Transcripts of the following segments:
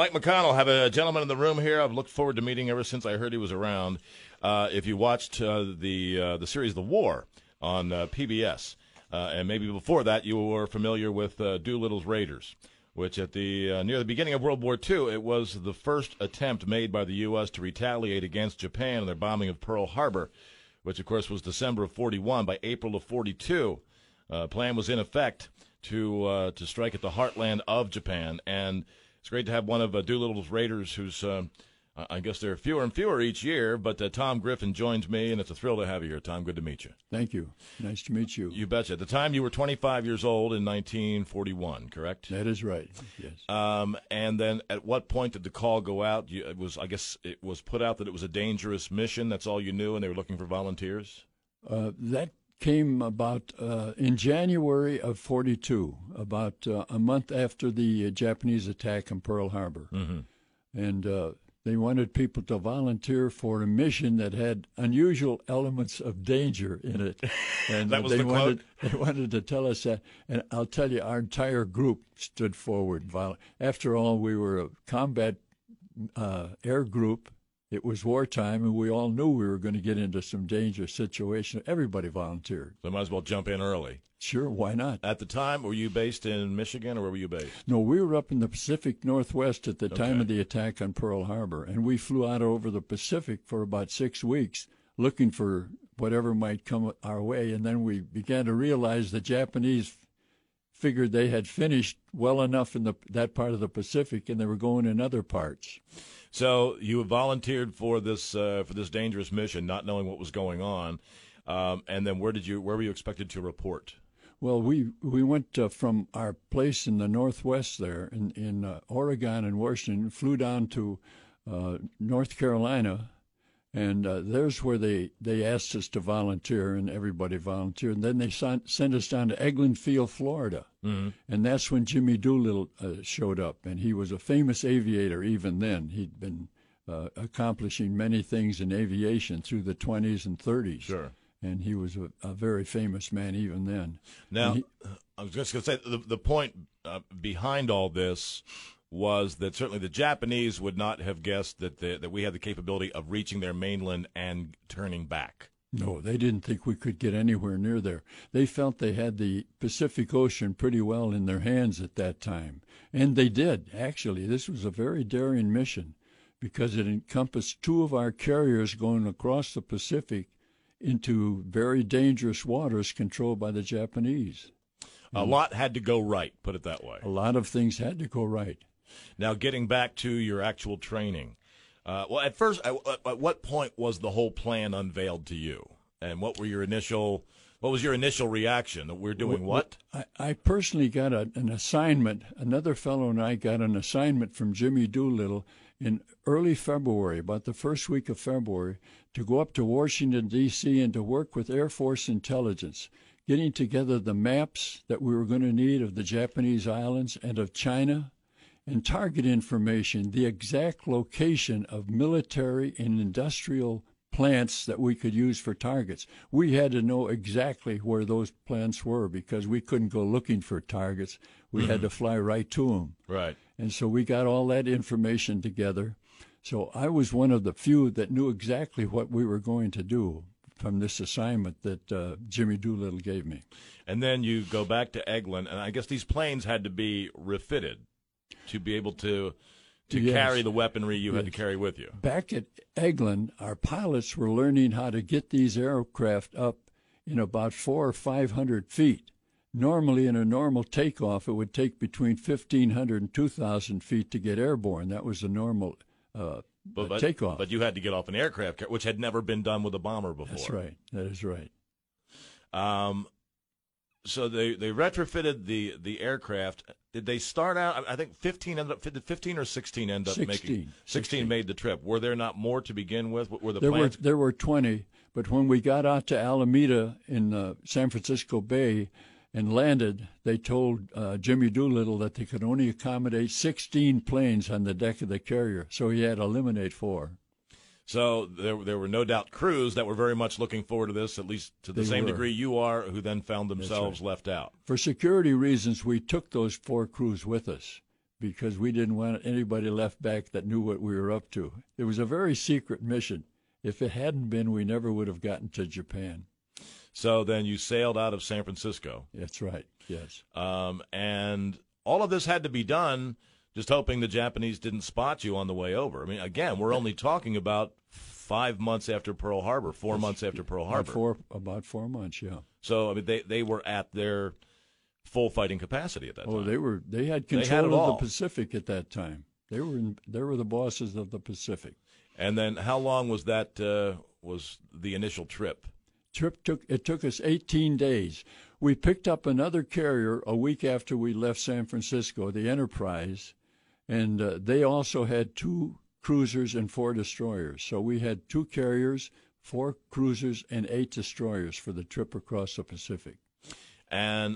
Mike McConnell, have a gentleman in the room here I've looked forward to meeting ever since I heard he was around. If you watched the series The War on PBS, and maybe before that you were familiar with Doolittle's Raiders, which at the near the beginning of World War II, it was the first attempt made by the U.S. to retaliate against Japan in their bombing of Pearl Harbor, which, of course, was December of 41. By April of 42, plan was in effect to strike at the heartland of Japan. And it's great to have one of Doolittle's Raiders who's, I guess there are fewer and fewer each year, but Tom Griffin joins me, and it's a thrill to have you here, Tom. Good to meet you. Thank you. Nice to meet you. You betcha. At the time, you were 25 years old in 1941, correct? That is right, yes. And then at what point did the call go out? I guess it was put out that it was a dangerous mission. That's all you knew, and they were looking for volunteers? That came about in January of 42, about a month after the Japanese attack on Pearl Harbor. Mm-hmm. And they wanted people to volunteer for a mission that had unusual elements of danger in it. And that was the quote? They wanted to tell us that. And I'll tell you, our entire group stood forward. After all, we were a combat air group. It was wartime, and we all knew we were going to get into some dangerous situation. Everybody volunteered. So might as well jump in early. Sure, why not? At the time, were you based in Michigan, or where were you based? No, we were up in the Pacific Northwest at the time of the attack on Pearl Harbor, and we flew out over the Pacific for about 6 weeks looking for whatever might come our way, and then we began to realize the Japanese figured they had finished well enough in that part of the Pacific, and they were going in other parts. So you volunteered for this dangerous mission, not knowing what was going on, and then where were you expected to report? Well, we went from our place in the Northwest there in Oregon and Washington, flew down to North Carolina, and there's where they asked us to volunteer, and everybody volunteered. And then they sent us down to Eglin Field, Florida, and that's when Jimmy Doolittle showed up. And he was a famous aviator even then. He'd been accomplishing many things in aviation through the 20s and 30s. Sure. And he was a very famous man even then. Now, I was just going to say, the point behind all this was that certainly the Japanese would not have guessed that we had the capability of reaching their mainland and turning back. No, they didn't think we could get anywhere near there. They felt they had the Pacific Ocean pretty well in their hands at that time. And they did, actually. This was a very daring mission because it encompassed 2 of our carriers going across the Pacific into very dangerous waters controlled by the Japanese. A lot had to go right, put it that way. A lot of things had to go right. Now, getting back to your actual training, well, at first, at what point was the whole plan unveiled to you, and what was your initial reaction? That we're doing what? I personally got an assignment. Another fellow and I got an assignment from Jimmy Doolittle in early February, about the first week of February, to go up to Washington, D.C. and to work with Air Force intelligence, getting together the maps that we were going to need of the Japanese islands and of China, and target information, the exact location of military and industrial plants that we could use for targets. We had to know exactly where those plants were because we couldn't go looking for targets. We had to fly right to them. Right. And so we got all that information together. So I was one of the few that knew exactly what we were going to do from this assignment that Jimmy Doolittle gave me. And then you go back to Eglin, and I guess these planes had to be refitted to be able to carry the weaponry you had to carry with you. Back at Eglin, our pilots were learning how to get these aircraft up in about 400 or 500 feet. Normally, in a normal takeoff, it would take between 1,500 and 2,000 feet to get airborne. That was the normal takeoff. But you had to get off an aircraft, which had never been done with a bomber before. That's right. That is right. So they retrofitted the aircraft. Did they start out? I think 15 ended up. Did 15 or 16 end up 16, making? 16 made the trip. Were there not more to begin with? What were the there plans? There were 20, but when we got out to Alameda in San Francisco Bay and landed, they told Jimmy Doolittle that they could only accommodate 16 planes on the deck of the carrier, so he had to eliminate 4. So there were no doubt crews that were very much looking forward to this, at least to the same degree you are, who then found themselves left out. For security reasons, we took those 4 crews with us. because we didn't want anybody left back that knew what we were up to. It was a very secret mission. If it hadn't been, we never would have gotten to Japan. So then you sailed out of San Francisco. That's right, yes. And all of this had to be done just hoping the Japanese didn't spot you on the way over. I mean, again, we're only talking about 5 months after Pearl Harbor, 4 months after Pearl Harbor. About 4 months, yeah. So, I mean, they were at their full fighting capacity at that time. Oh, they had control of the Pacific at that time. They were the bosses of the Pacific. And then how long was that, was the initial trip? It took us 18 days. We picked up another carrier a week after we left San Francisco, the Enterprise, and they also had 2 cruisers and 4 destroyers. So we had 2 carriers, 4 cruisers, and 8 destroyers for the trip across the Pacific. And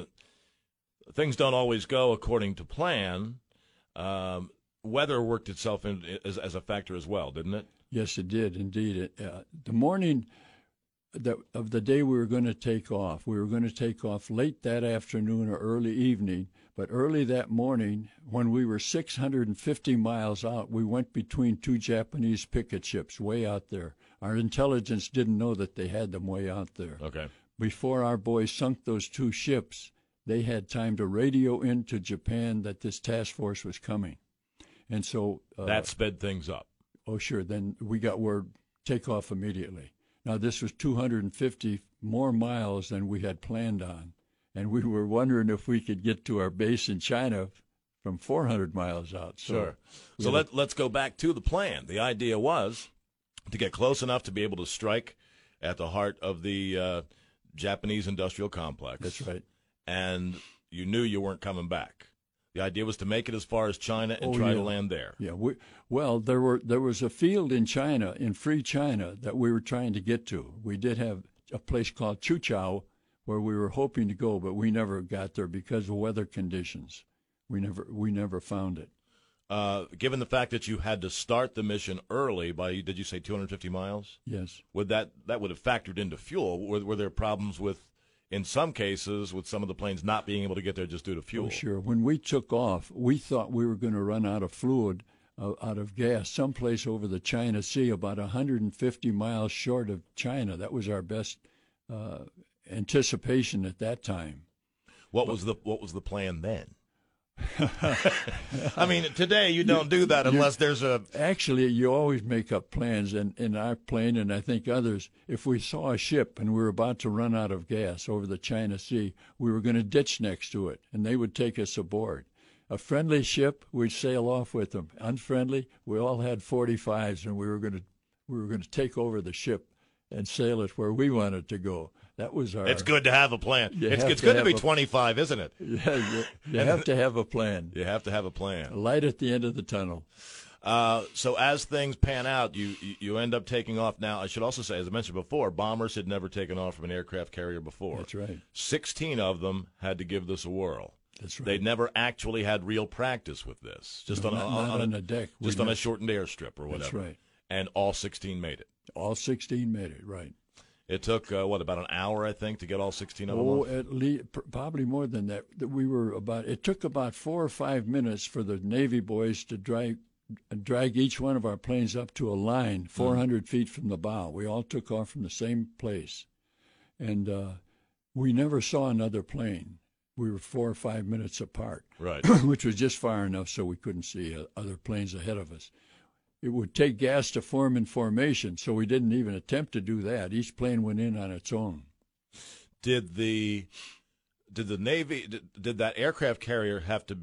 things don't always go according to plan. Weather worked itself in as a factor as well, didn't it? Yes, it did, indeed. The morning of the day we were going to take off late that afternoon or early evening, but early that morning, when we were 650 miles out, we went between 2 Japanese picket ships way out there. Our intelligence didn't know that they had them way out there. Okay. Before our boys sunk those 2 ships, they had time to radio into Japan that this task force was coming. And so that sped things up. Oh, sure. Then we got word, take off immediately. Now, this was 250 more miles than we had planned on, and we were wondering if we could get to our base in China from 400 miles out. Sure. So let's go back to the plan. The idea was to get close enough to be able to strike at the heart of the Japanese industrial complex. That's right. And you knew you weren't coming back. The idea was to make it as far as China and try to land there. Yeah. There was a field in China, in free China, that we were trying to get to. We did have a place called Chuchao where we were hoping to go, but we never got there because of weather conditions. We never found it. Given the fact that you had to start the mission early by, did you say 250 miles? Yes. Would that would have factored into fuel? Were there problems with, in some cases, with some of the planes not being able to get there just due to fuel? Oh, sure. When we took off, we thought we were going to run out of fluid, out of gas, someplace over the China Sea, about 150 miles short of China. That was our best anticipation at that time. What was the plan then? I mean, today you don't do that unless there's a... Actually, you always make up plans, and in our plane, and I think others, if we saw a ship and we were about to run out of gas over the China Sea, we were going to ditch next to it, and they would take us aboard. A friendly ship, we'd sail off with them. Unfriendly, we all had 45s, and we were going to take over the ship and sail it where we wanted to go. That was our... It's good to have a plan. It's good to be 25, isn't it? Yeah, you have to have a plan. You have to have a plan. A light at the end of the tunnel. So as things pan out, you end up taking off. Now, I should also say, as I mentioned before, bombers had never taken off from an aircraft carrier before. That's right. 16 of them had to give this a whirl. That's right. They'd never actually had real practice with this. Just not on a deck. Just on a shortened airstrip or whatever. That's right. And all 16 made it. All 16 made it, right. It took, about an hour, I think, to get all 16 of them off? At least, probably more than that. It took about 4 or 5 minutes for the Navy boys to drag each one of our planes up to a line 400 feet from the bow. We all took off from the same place. And we never saw another plane. We were 4 or 5 minutes apart, right? Which was just far enough so we couldn't see other planes ahead of us. It would take gas to form in formation, so we didn't even attempt to do that. Each plane went in on its own. Did the Navy, did that aircraft carrier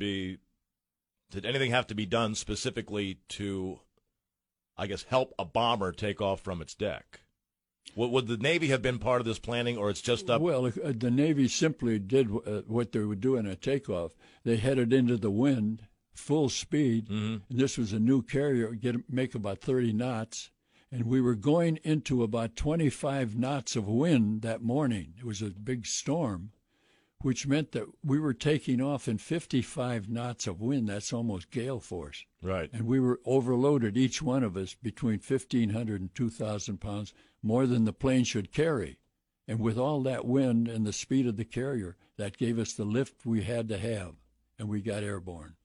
did anything have to be done specifically to, I guess, help a bomber take off from its deck? Would the Navy have been part of this planning, or it's just up? Well, the Navy simply did what they would do in a takeoff. They headed into the wind, full speed. Mm-hmm. And this was a new carrier, make about 30 knots. And we were going into about 25 knots of wind that morning. It was a big storm, which meant that we were taking off in 55 knots of wind. That's almost gale force. Right. And we were overloaded, each one of us, between 1,500 and 2,000 pounds, more than the plane should carry. And with all that wind and the speed of the carrier, that gave us the lift we had to have, and we got airborne.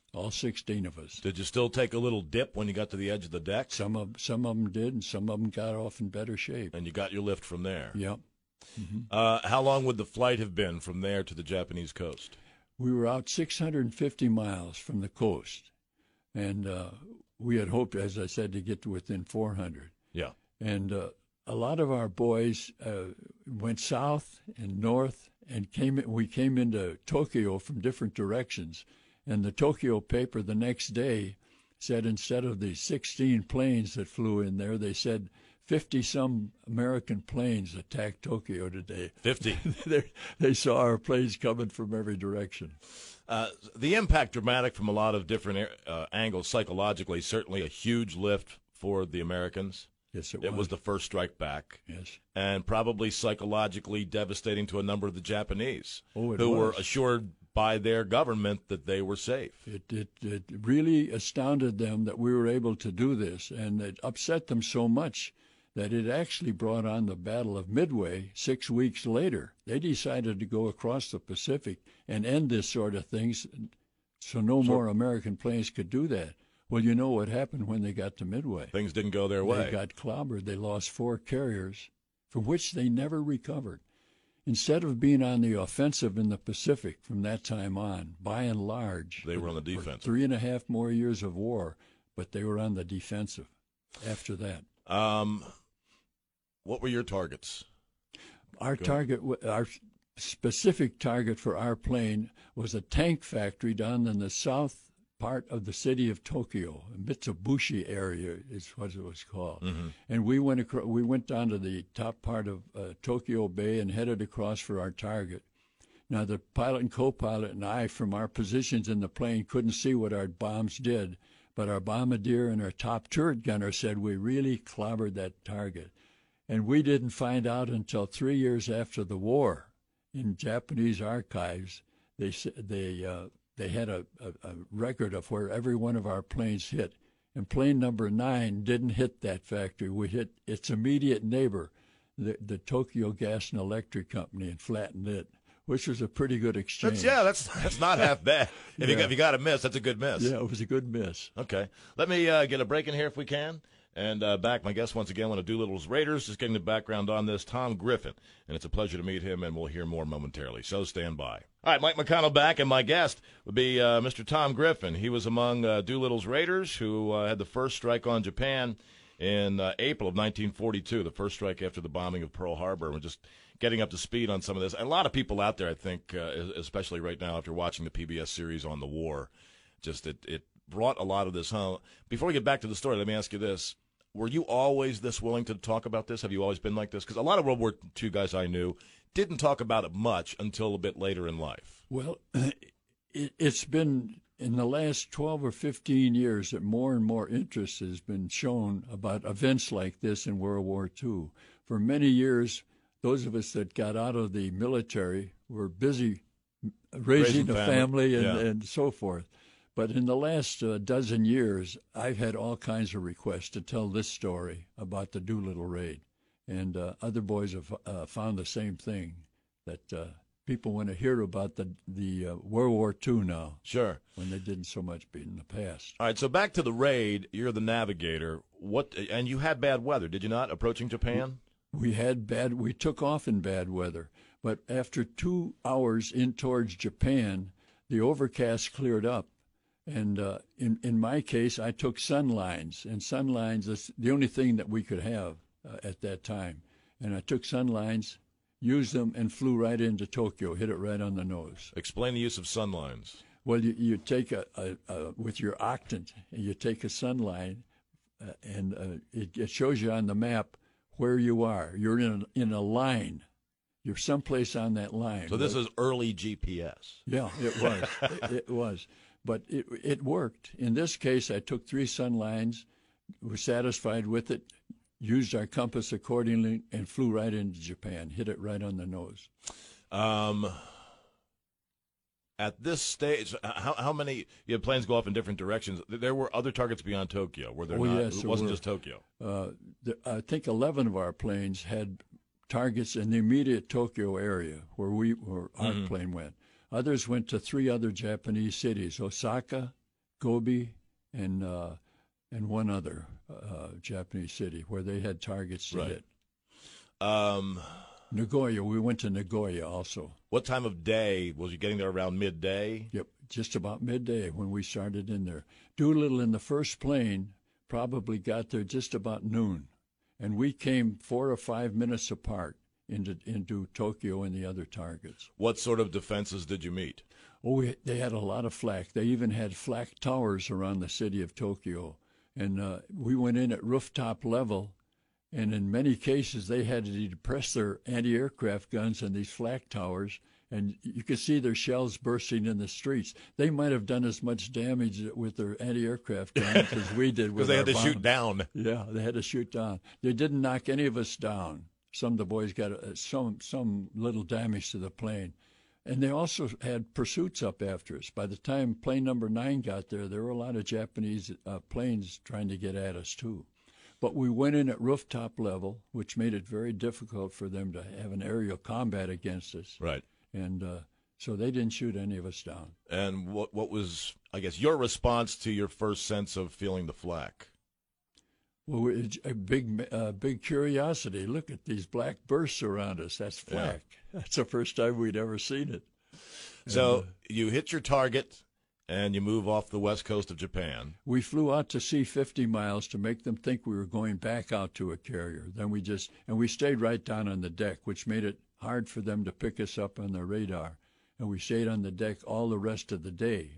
all 16 of us. Did you still take a little dip when you got to the edge of the deck? Some of them did, and some of them got off in better shape. And you got your lift from there? Yep. Mm-hmm. How long would the flight have been from there to the Japanese coast? We were out 650 miles from the coast, and we had hoped, as I said, to get to within 400. Yeah. And a lot of our boys went south and north, and we came into Tokyo from different directions. And the Tokyo paper the next day said instead of the 16 planes that flew in there, they said 50-some American planes attacked Tokyo today. 50. They saw our planes coming from every direction. The impact dramatic from a lot of different angles psychologically, certainly a huge lift for the Americans. Yes, it was. It was the first strike back. Yes. And probably psychologically devastating to a number of the Japanese who were assured by their government that they were safe. It really astounded them that we were able to do this, and it upset them so much that it actually brought on the Battle of Midway 6 weeks later. They decided to go across the Pacific and end this sort of things so no more American planes could do that. Well, you know what happened when they got to Midway. Things didn't go their way. They got clobbered. They lost 4 carriers, from which they never recovered. Instead of being on the offensive in the Pacific from that time on, by and large, they were on the defensive. 3.5 more years of war, but they were on the defensive after that. What were your targets? Our specific target for our plane was a tank factory down in the south part of the city of Tokyo. Mitsubishi area is what it was called. Mm-hmm. And we went down to the top part of Tokyo Bay and headed across for our target. Now, the pilot and co-pilot and I, from our positions in the plane, couldn't see what our bombs did, but our bombardier and our top turret gunner said we really clobbered that target. And we didn't find out until 3 years after the war. In Japanese archives, they had a record of where every one of our planes hit. And plane number 9 didn't hit that factory. We hit its immediate neighbor, the Tokyo Gas and Electric Company, and flattened it, which was a pretty good exchange. That's not half bad. If you got a miss, that's a good miss. Yeah, it was a good miss. Okay. Let me get a break in here if we can. And back, my guest once again, one of Doolittle's Raiders, just getting the background on this, Tom Griffin. And it's a pleasure to meet him, and we'll hear more momentarily. So stand by. All right, Mike McConnell back, and my guest would be Mr. Tom Griffin. He was among Doolittle's Raiders who had the first strike on Japan in April of 1942, the first strike after the bombing of Pearl Harbor. We're just getting up to speed on some of this. And a lot of people out there, I think, especially right now after watching the PBS series on the war, just it brought a lot of this home. Before we get back to the story, let me ask you this. Were you always this willing to talk about this? Have you always been like this? Because a lot of World War II guys I knew didn't talk about it much until a bit later in life. Well, it's been in the last 12 or 15 years that more and more interest has been shown about events like this in World War II. For many years, those of us that got out of the military were busy raising a family and so forth. But in the last dozen years, I've had all kinds of requests to tell this story about the Doolittle raid. And other boys have found the same thing, that people want to hear about the World War II now. Sure. When they didn't so much in the past. All right, so back to the raid. You're the navigator. And you had bad weather, did you not, approaching Japan? We took off in bad weather. But after 2 hours in towards Japan, the overcast cleared up. And in my case, I took sun lines, and sun lines is the only thing that we could have at that time. And I took sun lines, used them, and flew right into Tokyo, hit it right on the nose. Explain the use of sun lines. Well, you take with your octant, you take a sun line, and it shows you on the map where you are. You're in a line. You're someplace on that line. So this is early GPS. Yeah, it was. It was. But it worked. In this case, I took 3 sun lines, was satisfied with it, used our compass accordingly, and flew right into Japan, hit it right on the nose. At this stage, how many planes go off in different directions? There were other targets beyond Tokyo, were there not? Yes, it wasn't just Tokyo. I think 11 of our planes had targets in the immediate Tokyo area where our plane went. Others went to 3 other Japanese cities, Osaka, Gobi, and one other Japanese city where they had targets to hit. Nagoya, we went to Nagoya also. What time of day was you getting there? Around midday? Yep, just about midday when we started in there. Doolittle in the first plane probably got there just about noon, and we came 4 or 5 minutes apart into Tokyo and the other targets. What sort of defenses did you meet? Oh, they had a lot of flak. They even had flak towers around the city of Tokyo, and we went in at rooftop level. And in many cases, they had to depress their anti-aircraft guns on these flak towers, and you could see their shells bursting in the streets. They might have done as much damage with their anti-aircraft guns as we did with our bombs. Because they had to shoot down. Yeah, they had to shoot down. They didn't knock any of us down. Some of the boys got some little damage to the plane. And they also had pursuits up after us. By the time plane number 9 got there were a lot of Japanese planes trying to get at us, too. But we went in at rooftop level, which made it very difficult for them to have an aerial combat against us. Right. And so they didn't shoot any of us down. And what was, I guess, your response to your first sense of feeling the flak? Well, it's a big curiosity. Look at these black bursts around us. That's flak. Yeah. That's the first time we'd ever seen it. So you hit your target, and you move off the west coast of Japan. We flew out to sea 50 miles to make them think we were going back out to a carrier. Then we stayed right down on the deck, which made it hard for them to pick us up on their radar. And we stayed on the deck all the rest of the day,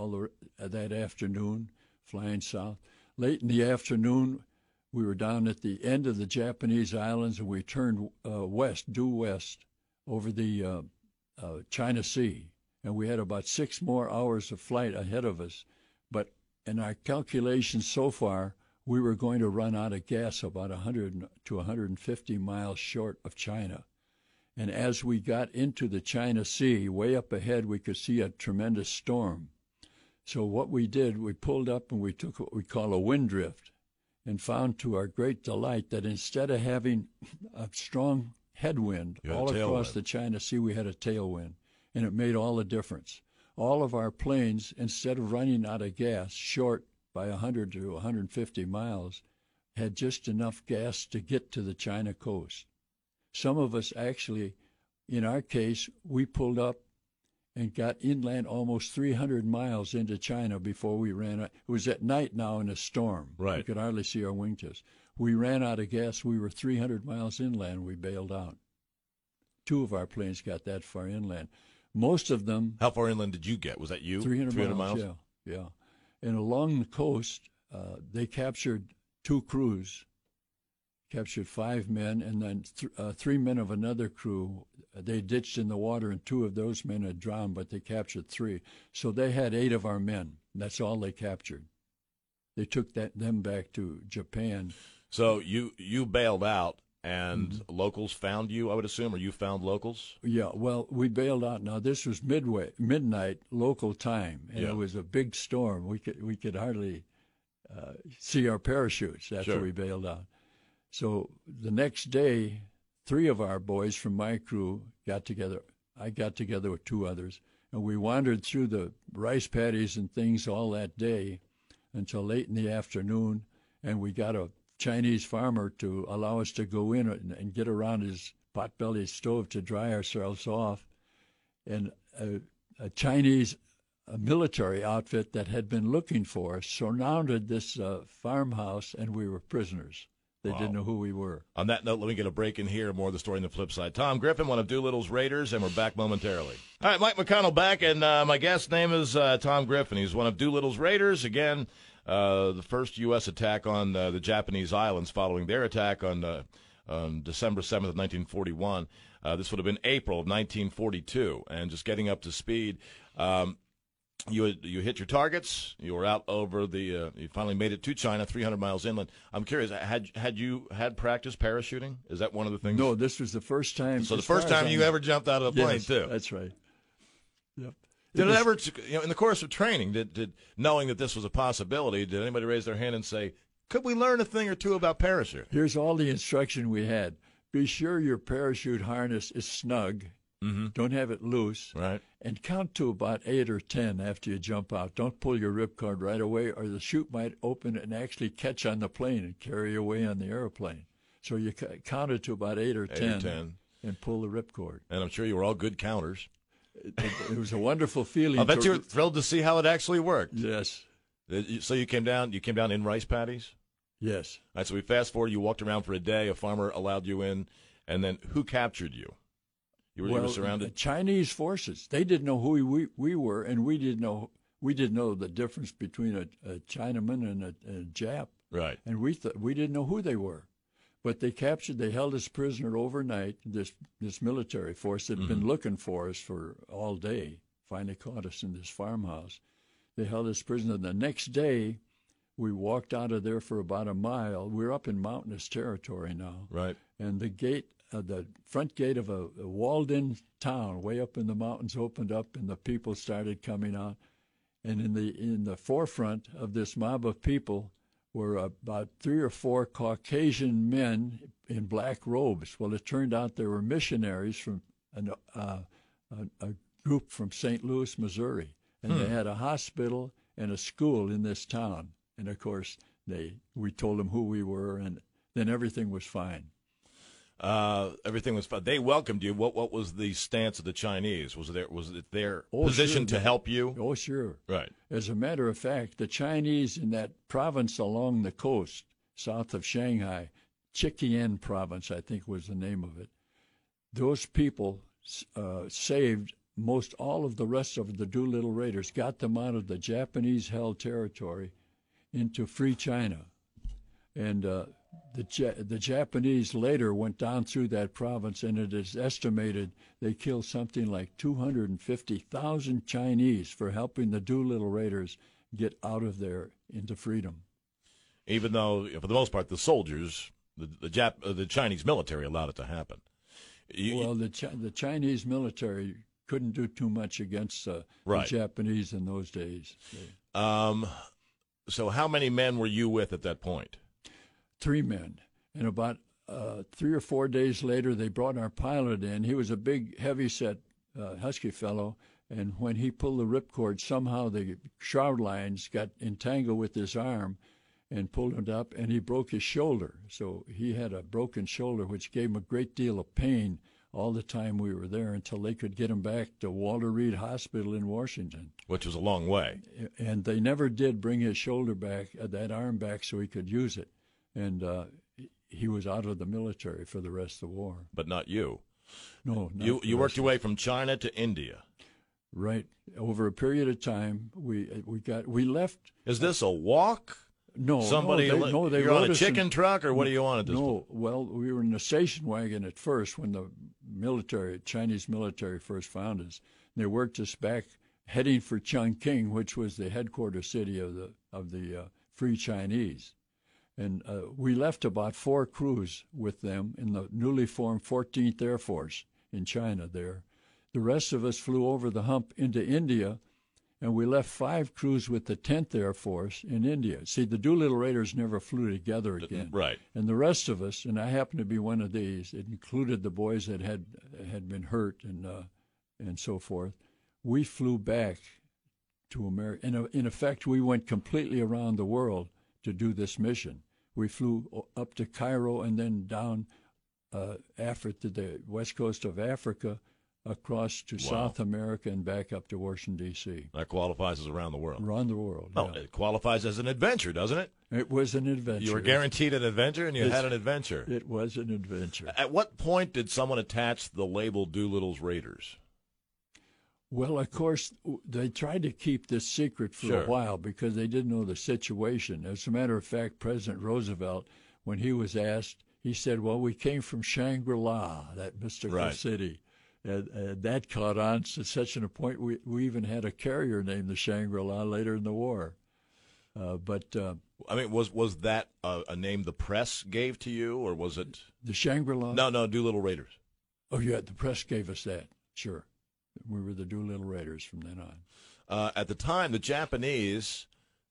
that afternoon, flying south. Late in the afternoon, we were down at the end of the Japanese islands, and we turned due west over the China Sea. And we had about 6 more hours of flight ahead of us. But in our calculations so far, we were going to run out of gas about 100 to 150 miles short of China. And as we got into the China Sea, way up ahead, we could see a tremendous storm. So what we did, we pulled up and we took what we call a wind drift, and found to our great delight that instead of having a strong headwind all across the China Sea, we had a tailwind. And it made all the difference. All of our planes, instead of running out of gas short by 100 to 150 miles, had just enough gas to get to the China coast. Some of us actually, in our case, we pulled up and got inland almost 300 miles into China before we ran out. It was at night now in a storm. Right. We could hardly see our wingtips. We ran out of gas. We were 300 miles inland. We bailed out. 2 of our planes got that far inland. Most of them. How far inland did you get? Was that you? 300 miles. Yeah. And along the coast, they captured 2 crews, captured 5 men, and then 3 men of another crew. They ditched in the water, and 2 of those men had drowned, but they captured 3. So they had 8 of our men. That's all they captured. They took them back to Japan. So you bailed out. And locals found you, I would assume, or you found locals? Yeah, well, we bailed out. Now this was midnight local time, and it was a big storm. We could hardly see our parachutes after we bailed out. So the next day, 3 of our boys from my crew got together. I got together with 2 others, and we wandered through the rice paddies and things all that day until late in the afternoon, and we got a Chinese farmer to allow us to go in and get around his pot-bellied stove to dry ourselves off. And a Chinese military outfit that had been looking for us surrounded this farmhouse, and we were prisoners. They didn't know who we were. On that note, let me get a break in here. More of the story on the flip side. Tom Griffin, one of Doolittle's Raiders, and we're back momentarily. All right, Mike McConnell back, and my guest's name is Tom Griffin. He's one of Doolittle's Raiders. Again, the first U.S. attack on the Japanese islands following their attack on December 7th of 1941. This would have been April of 1942. And just getting up to speed, you hit your targets. You were out over you finally made it to China, 300 miles inland. I'm curious, had you had practice parachuting? Is that one of the things? No, this was the first time. So the first time you ever jumped out of a plane, too? That's right. Yep. Did it ever, in the course of training, did knowing that this was a possibility, did anybody raise their hand and say, could we learn a thing or two about parachute? Here's all the instruction we had. Be sure your parachute harness is snug Don't have it loose. Right. And count to about 8 or 10 after you jump out. Don't pull your ripcord right away, or the chute might open and actually catch on the plane and carry you away on the airplane. So you count it to about 8 or 10 and pull the ripcord. And I'm sure you were all good counters. It was a wonderful feeling. I bet you were thrilled to see how it actually worked. Yes. So you came down in rice paddies? Yes. All right, so we fast forward, you walked around for a day, a farmer allowed you in, and then who captured you? You were surrounded? Chinese forces. They didn't know who we were, and we didn't know the difference between a Chinaman and a Jap. Right. And we didn't know who they were. But they held us prisoner overnight, this military force that had been looking for us for all day, finally caught us in this farmhouse. They held us prisoner. The next day, we walked out of there for about a mile. We're up in mountainous territory now. Right. And the front gate of a walled-in town way up in the mountains opened up, and the people started coming out. And in the forefront of this mob of people were about 3 or 4 Caucasian men in black robes. Well, it turned out they were missionaries from a group from St. Louis, Missouri. And they had a hospital and a school in this town. And, of course, we told them who we were, and then everything was fine. Everything was fine. They welcomed you. What was the stance of the Chinese? Was it their position to help you? Oh, sure. Right. As a matter of fact, the Chinese in that province along the coast, south of Shanghai, Zhejiang province, I think was the name of it, those people saved most all of the rest of the Doolittle Raiders, got them out of the Japanese-held territory into free China. And the Japanese later went down through that province, and it is estimated they killed something like 250,000 Chinese for helping the Doolittle Raiders get out of there into freedom. Even though, for the most part, the soldiers, the Chinese military allowed it to happen. The Chinese military couldn't do too much against the Japanese in those days. So how many men were you with at that point? 3 men. And about 3 or 4 days later, they brought our pilot in. He was a big, heavy-set, husky fellow, and when he pulled the ripcord, somehow the shroud lines got entangled with his arm and pulled it up, and he broke his shoulder. So he had a broken shoulder, which gave him a great deal of pain all the time we were there until they could get him back to Walter Reed Hospital in Washington. Which was a long way. And they never did bring his shoulder back, that arm back, so he could use it. And he was out of the military for the rest of the war. But not you. No. You worked your way from China to India. Right. Over a period of time, we left. Is this a walk? No. They you're on a chicken truck, or what do you want at this point? No. Well, we were in a station wagon at first when the Chinese military first found us. They worked us back heading for Chongqing, which was the headquarters city of the Free Chinese. And we left about 4 crews with them in the newly formed 14th Air Force in China there. The rest of us flew over the hump into India, and we left 5 crews with the 10th Air Force in India. See, the Doolittle Raiders never flew together again. Right. And the rest of us, and I happened to be one of these, it included the boys that had been hurt and so forth, we flew back to America. In effect, we went completely around the world to do this mission. We flew up to Cairo and then down Africa to the west coast of Africa, across to South America, and back up to Washington, D.C. That qualifies as around the world. Around the world. Well, yeah. It qualifies as an adventure, doesn't it? It was an adventure. You were guaranteed an adventure, and you had an adventure. It was an adventure. At what point did someone attach the label Doolittle's Raiders? Well, of course, they tried to keep this secret for a while because they didn't know the situation. As a matter of fact, President Roosevelt, when he was asked, he said, well, we came from Shangri-La, that mystical city. And that caught on to such a point, we even had a carrier named the Shangri-La later in the war. I mean, was that a name the press gave to you, or was it? The Shangri-La? No, Doolittle Raiders. Oh, yeah, the press gave us that, sure. We were the Doolittle Raiders from then on. At the time, the Japanese,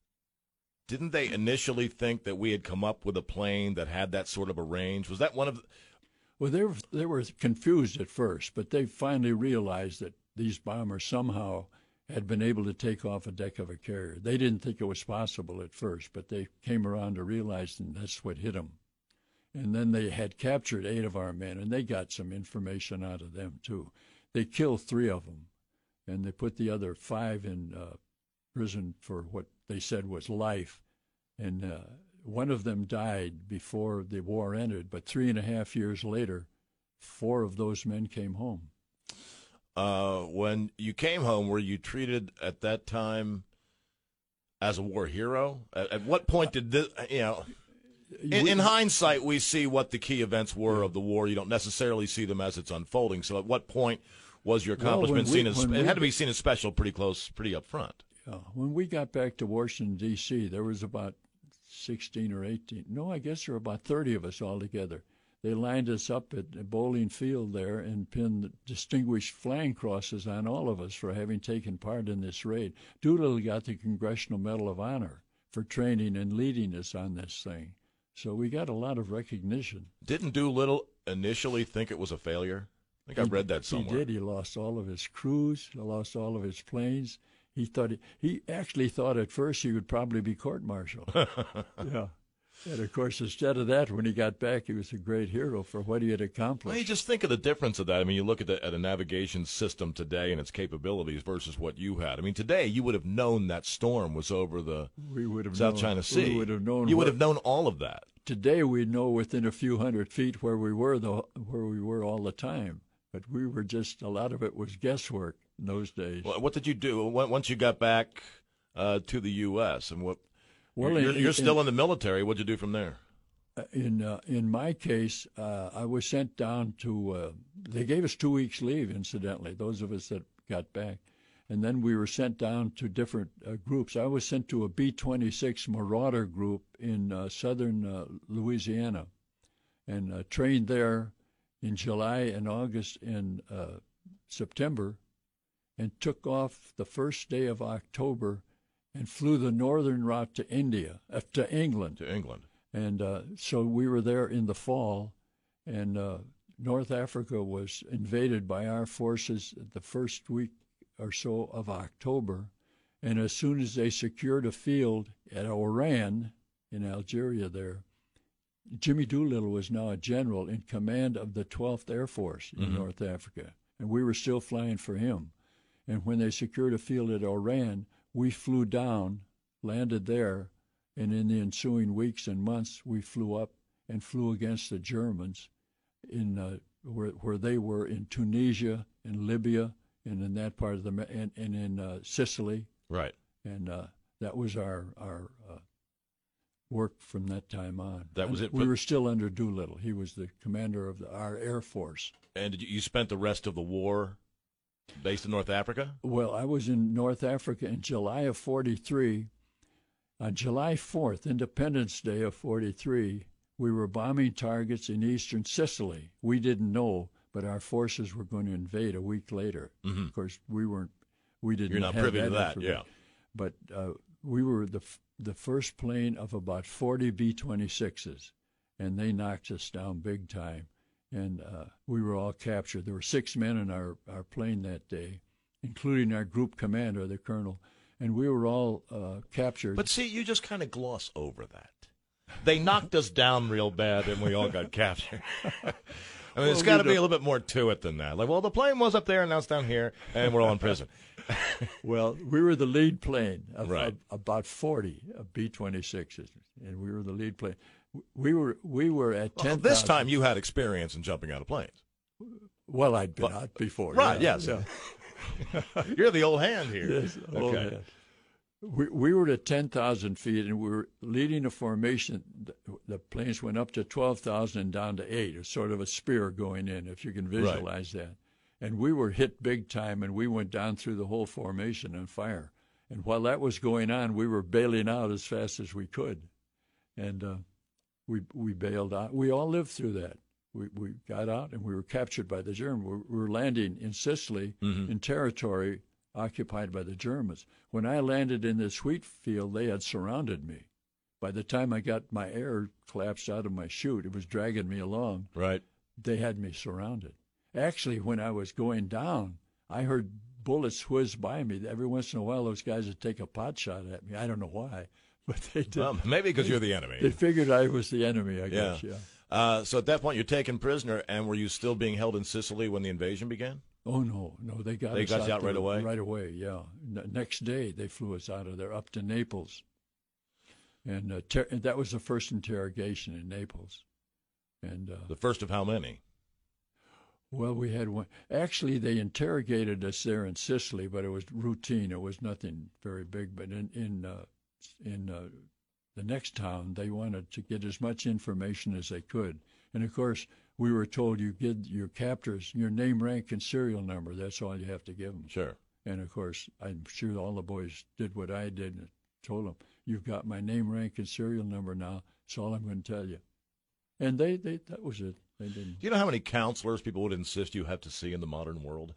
didn't they initially think that we had come up with a plane that had that sort of a range? Was that one of the... Well, they were confused at first, but they finally realized that these bombers somehow had been able to take off a deck of a carrier. They didn't think it was possible at first, but they came around to realize, and that's what hit them. And then they had captured 8 of our men, and they got some information out of them, too. They killed 3 of them, and they put the other 5 in prison for what they said was life. And one of them died before the war ended, but 3.5 years later, 4 of those men came home. When you came home, were you treated at that time as a war hero? At what point did this, in hindsight, we see what the key events were of the war. You don't necessarily see them as it's unfolding. So at what point was your accomplishment seen as, it had to be seen as special pretty close, pretty up front? Yeah. When we got back to Washington, D.C., there was about 16 or 18. No, I guess there were about 30 of us altogether. They lined us up at Bowling Field there and pinned distinguished flying crosses on all of us for having taken part in this raid. Doolittle got the Congressional Medal of Honor for training and leading us on this thing. So we got a lot of recognition. Didn't Doolittle initially think it was a failure? I think I read that somewhere. He did. He lost all of his crews. He lost all of his planes. He actually thought at first he would probably be court-martialed. Yeah. And, of course, instead of that, when he got back, he was a great hero for what he had accomplished. Well, you just think of the difference of that. I mean, you look at a navigation system today and its capabilities versus what you had. I mean, today you would have known that storm was over the South China Sea. We would have known. You would have known all of that. Today we know within a few hundred feet where we were all the time. But we were just, a lot of it was guesswork in those days. Well, what did you do once you got back to the U.S.? And what? Well, you're still in the military. What'd you do from there? In my case, I was sent down to. They gave us 2 weeks leave, incidentally. Those of us that got back, and then we were sent down to different groups. I was sent to a B-26 Marauder group in southern Louisiana, and trained there in July and August and September, and took off the first day of October and flew the northern route to England. To England. And so we were there in the fall, and North Africa was invaded by our forces the first week or so of October. And as soon as they secured a field at Oran in Algeria there, Jimmy Doolittle was now a general in command of the 12th Air Force in North Africa, and we were still flying for him. And when they secured a field at Oran, we flew down, landed there, and in the ensuing weeks and months, we flew up and flew against the Germans in where they were in Tunisia and Libya and in that part of and in Sicily. Right. And that was our work from that time on. That was it. We were still under Doolittle. He was the commander of our Air Force. And you spent the rest of the war based in North Africa? Well, I was in North Africa in July of 43. On July 4th, Independence Day of 43, we were bombing targets in eastern Sicily. We didn't know, but our forces were going to invade a week later. Mm-hmm. Of course, we didn't. You're not privy to that, yeah. But we were the first plane of about 40 B-26s, and they knocked us down big time. And we were all captured. There were 6 men in our plane that day, including our group commander, the colonel, and we were all captured. But see, you just kind of gloss over that. They knocked us down real bad, and we all got captured. I mean, there's got to be a little bit more to it than that. Like, well, the plane was up there, and now it's down here, and we're all in prison. Well, we were the lead plane of about 40 B-26s, and we were the lead plane. We were at 10,000. Well, this time you had experience in jumping out of planes. Well, I'd been out before. Right, yeah, yes. Yeah. You're the old hand here. Yes, old hand. We were at 10,000 feet, and we were leading a formation. The planes went up to 12,000 and down to 8. It's sort of a spear going in, if you can visualize that. And we were hit big time, and we went down through the whole formation and fire. And while that was going on, we were bailing out as fast as we could. And we bailed out. We all lived through that. We got out, and we were captured by the Germans. We were landing in Sicily in territory occupied by the Germans. When I landed in this wheat field, they had surrounded me. By the time I got my air collapsed out of my chute, it was dragging me along. Right. they had me surrounded. Actually, when I was going down, I heard bullets whiz by me. Every once in a while, those guys would take a pot shot at me. I don't know why, but they did. Well, maybe because you're the enemy. They figured I was the enemy, I guess, yeah. So at that point, you're taken prisoner, and were you still being held in Sicily when the invasion began? Oh, no, they got They us got you out there right away? Right away, yeah. Next day, they flew us out of there up to Naples. And that was the first interrogation in Naples. And The first of how many? well, we had one. Actually, they interrogated us there in Sicily, but it was routine. It was nothing very big. But in the next town, they wanted to get as much information as they could. And of course, we were told you give your captors your name, rank, and serial number. That's all you have to give them. Sure. And of course, I'm sure all the boys did what I did and told them, "You've got my name, rank, and serial number now. That's all I'm going to tell you." And they that was it. They didn't. Do you know how many counselors people would insist you have to see in the modern world?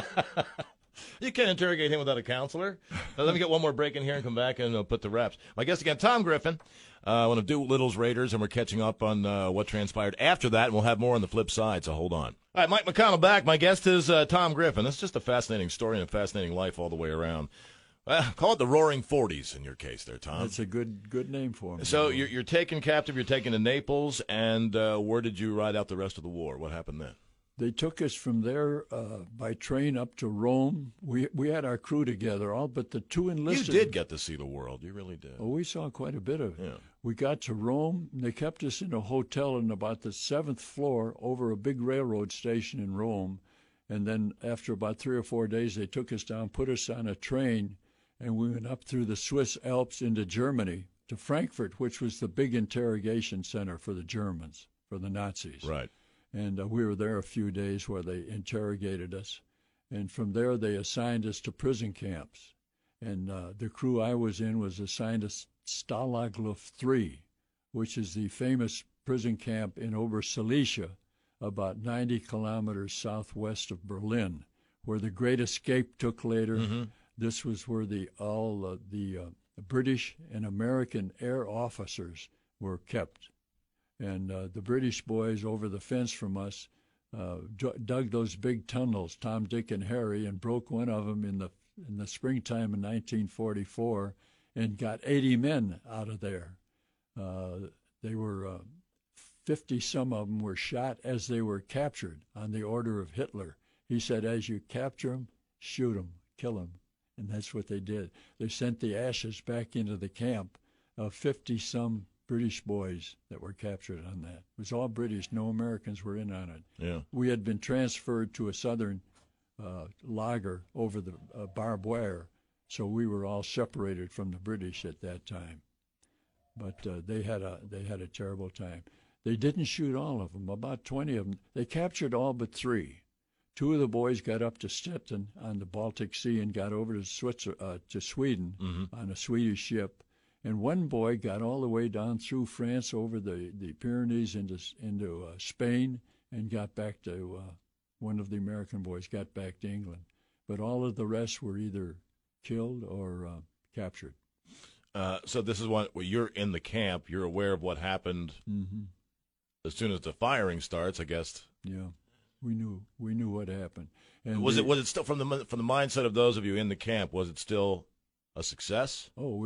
You can't interrogate him without a counselor. Now, let me get one more break in here and come back and put the wraps. My guest again, Tom Griffin, one of Doolittle's Raiders, and we're catching up on what transpired after that, and we'll have more on the flip side, so hold on. All right, Mike McConnell back. My guest is Tom Griffin. It's just a fascinating story and a fascinating life all the way around. Call it the Roaring 40s in your case there, Tom. That's a good name for him. So you're taken captive, you're taken to Naples, and where did you ride out the rest of the war? What happened then? They took us from there by train up to Rome. We had our crew together, all but the two enlisted. You did get to see the world. You really did. Oh, we saw quite a bit of it. Yeah. We got to Rome, and they kept us in a hotel on about the 7th floor over a big railroad station in Rome. And then after about 3 or 4 days, they took us down, put us on a train, and we went up through the Swiss Alps into Germany to Frankfurt, which was the big interrogation center for the Germans, for the Nazis. Right. And we were there a few days where they interrogated us. And from there, they assigned us to prison camps. And the crew I was in was assigned to Stalag Luft 3, which is the famous prison camp in Obersilesia, about 90 kilometers southwest of Berlin, where the Great Escape took later. Mm-hmm. This was where all the British and American air officers were kept. And the British boys over the fence from us dug those big tunnels, Tom, Dick, and Harry, and broke one of them in the springtime of 1944 and got 80 men out of there. They were 50-some of them were shot as they were captured on the order of Hitler. He said, as you capture them, shoot them, kill them. And that's what they did. They sent the ashes back into the camp of 50-some British boys that were captured on that. It was all British. No Americans were in on it. Yeah. We had been transferred to a southern lager over the barbed wire, so we were all separated from the British at that time. But they had a terrible time. They didn't shoot all of them. About 20 of them. They captured all but 3. 2 of the boys got up to Stettin on the Baltic Sea and got over to Sweden mm-hmm. on a Swedish ship. And one boy got all the way down through France over the Pyrenees into Spain and got back to, one of the American boys got back to England. But all of the rest were either killed or captured. So this is when you're in the camp, you're aware of what happened mm-hmm. as soon as the firing starts, I guess. Yeah. We knew what happened. And was it still from the mindset of those of you in the camp? Was it still a success? Oh,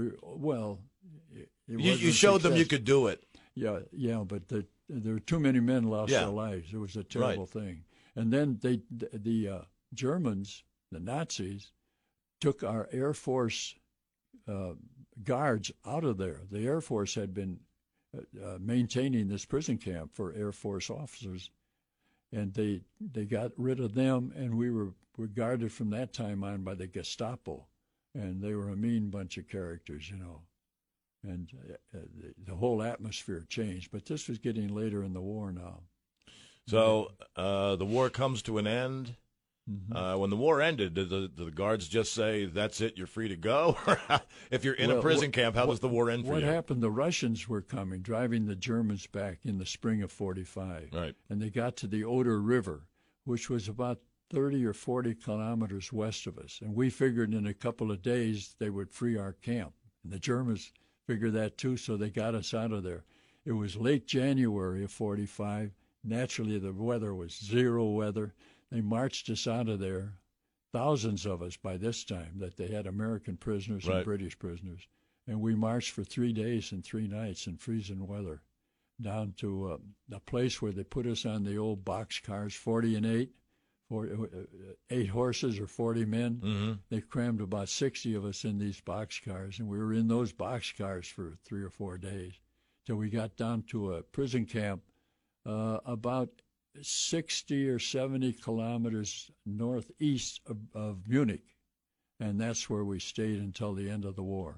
you showed them you could do it. Yeah, but there were too many men lost their lives. It was a terrible thing. And then the Germans, the Nazis, took our Air Force guards out of there. The Air Force had been maintaining this prison camp for Air Force officers. And they got rid of them, and we were guarded from that time on by the Gestapo. And they were a mean bunch of characters, you know. And the whole atmosphere changed. But this was getting later in the war now. So the war comes to an end. Mm-hmm. When the war ended, did the guards just say, that's it, you're free to go? If you're in a prison camp, how does the war end for you? What happened, the Russians were coming, driving the Germans back in the spring of 45. Right. And they got to the Oder River, which was about 30 or 40 kilometers west of us. And we figured in a couple of days they would free our camp. And the Germans figured that too, so they got us out of there. It was late January of 45. Naturally, the weather was zero weather. They marched us out of there, thousands of us by this time, that they had American prisoners Right. and British prisoners. And we marched for 3 days and 3 nights in freezing weather down to a place where they put us on the old box cars, 40 and 8, 8 horses or 40 men. Mm-hmm. They crammed about 60 of us in these box cars, and we were in those box cars for 3 or 4 days till we got down to a prison camp about 60 or 70 kilometers northeast of Munich, and that's where we stayed until the end of the war.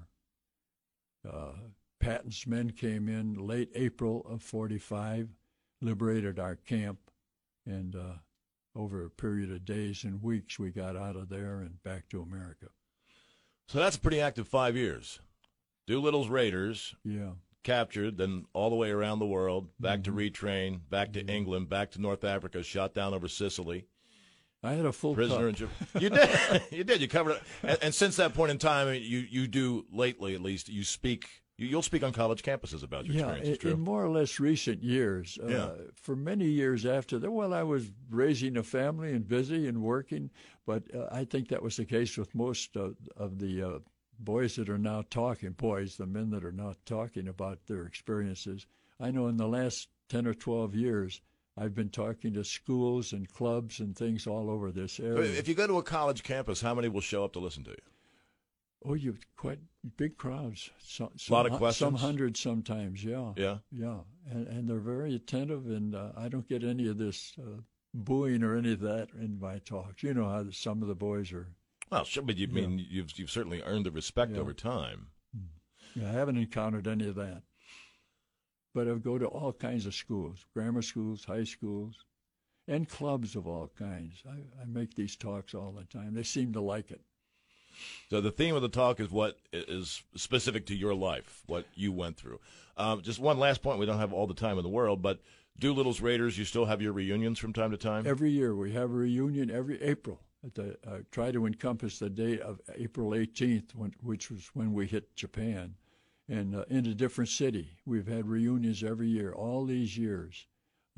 Patton's men came in late April of 45, liberated our camp, and over a period of days and weeks, we got out of there and back to America. So that's a pretty active 5 years. Doolittle's Raiders, Yeah. captured, then all the way around the world, back to retrain, back to England, back to North Africa, shot down over Sicily. I had a full Prisoner cup. in You did. You did. You covered it. And since that point in time, you do, lately at least, you speak. You'll speak on college campuses about your experiences, true? In more or less recent years. For many years after that, well, I was raising a family and busy and working, but I think that was the case with most of the boys that are now talking, the men that are now talking about their experiences. I know in the last 10 or 12 years, I've been talking to schools and clubs and things all over this area. If you go to a college campus, how many will show up to listen to you? Oh, you've quite big crowds. A lot of questions? Some hundreds sometimes, yeah. Yeah? Yeah, and they're very attentive, and I don't get any of this booing or any of that in my talks. You know how some of the boys are. Well, sure, but you mean you've certainly earned the respect over time. Yeah, I haven't encountered any of that. But I go to all kinds of schools, grammar schools, high schools, and clubs of all kinds. I make these talks all the time. They seem to like it. So the theme of the talk is what is specific to your life, what you went through. Just one last point. We don't have all the time in the world, but Doolittle's Raiders, you still have your reunions from time to time? Every year we have a reunion every April. Try to encompass the date of April 18th, which was when we hit Japan, and in a different city. We've had reunions every year, all these years.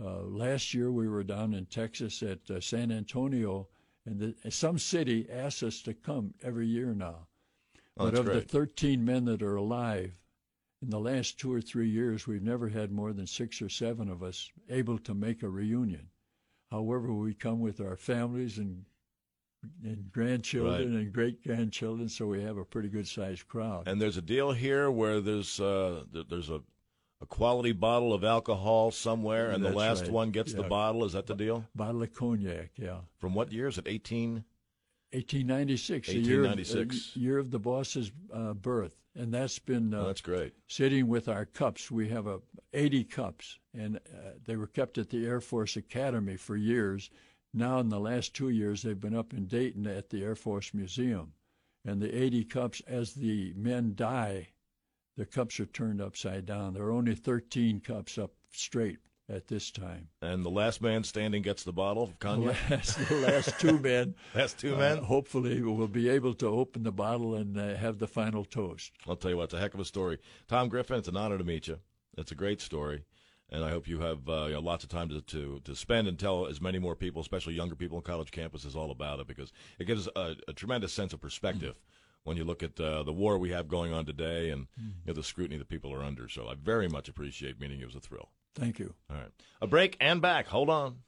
Last year we were down in Texas at San Antonio, and some city asks us to come every year now. Oh, but of great. the 13 men that are alive, in the last 2 or 3 years, we've never had more than 6 or 7 of us able to make a reunion. However, we come with our families and grandchildren and great-grandchildren, so we have a pretty good-sized crowd. And there's a deal here where there's a quality bottle of alcohol somewhere, and the That's last right. one gets the Yeah. bottle. Is that the deal? Bottle of cognac, yeah. From what year? Is it 18? 1896, 1896. the year of the boss's birth. And that's been Oh, that's great. sitting with our cups. We have 80 cups, and they were kept at the Air Force Academy for years. Now, in the last 2 years, they've been up in Dayton at the Air Force Museum. And the 80 cups, as the men die, the cups are turned upside down. There are only 13 cups up straight at this time. And the last man standing gets the bottle of cognac? The last 2 men. Last 2 men? Hopefully, will be able to open the bottle and have the final toast. I'll tell you what, it's a heck of a story. Tom Griffin, it's an honor to meet you. It's a great story. And I hope you have lots of time to spend and tell as many more people, especially younger people on college campuses, all about it, because it gives a tremendous sense of perspective when you look at the war we have going on today and the scrutiny that people are under. So I very much appreciate meeting you. It was a thrill. Thank you. All right. A break and back. Hold on.